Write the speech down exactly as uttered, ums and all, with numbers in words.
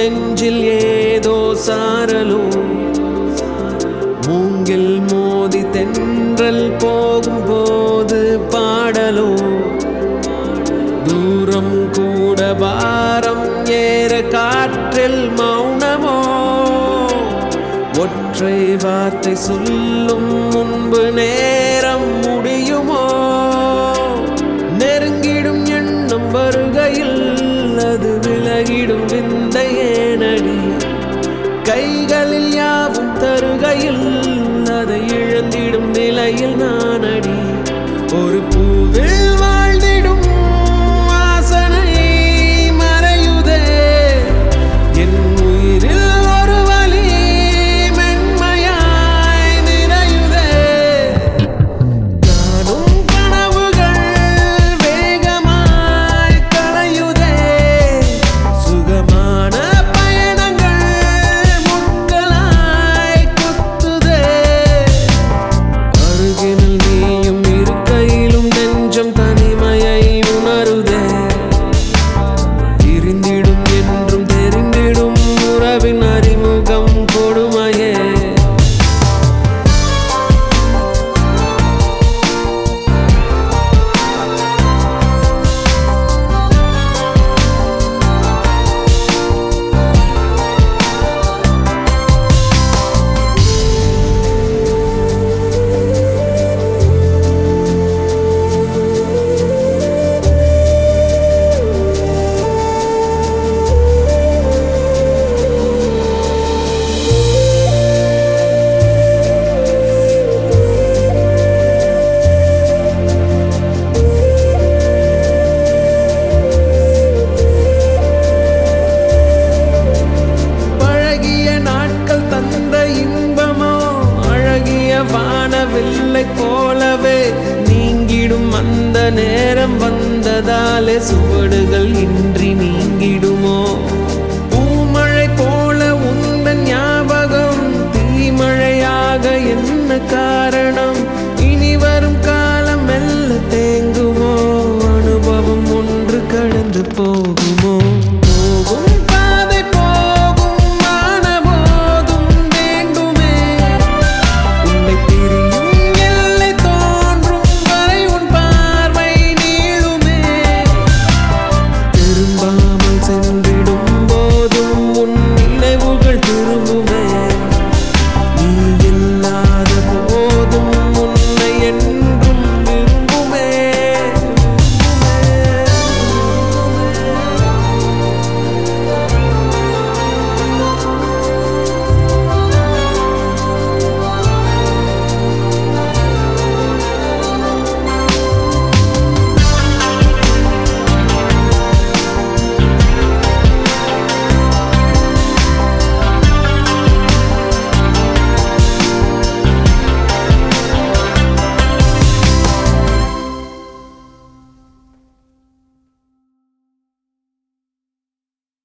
நெஞ்சில் ஏதோ சாரலோ மூங்கில் மோதி தென்றல் போகும் போது பாடலோ தூரம் கூட பாரம் ஏற காற்றில் மௌனமோ ஒற்றை வார்த்தை சொல்லும் முன்பு நேரம் முடியுமோ நெருங்கிடும் எண்ணம் வருகையில் அது விலகிடும் விந்தையே நடி கைகளில் யாவும் தருகையில் அதை இழந்திடும் நிலையில் நான் அடி ஒரு பூவில் வாழ்ந்திடும் வாசனை மறையுதே என் உயிரில் ஒரு வலி மென்மையாய் நிறையுதே நானும் கனவுகள் வேகமாய் களையுதே சுகமான வானவில்லை போலவே நீங்கிடும் அந்த நேரம் வந்ததாலே சுவடுகள் இன்றி நீங்கிடுமோ பூமழை போல உந்தன் ஞாபகம் தீமழையாக என்ன காரணம் இனி வரும் காலம் மெல்ல தேங்குமோ அனுபவம் ஒன்று கடந்து போகுமோ போகும்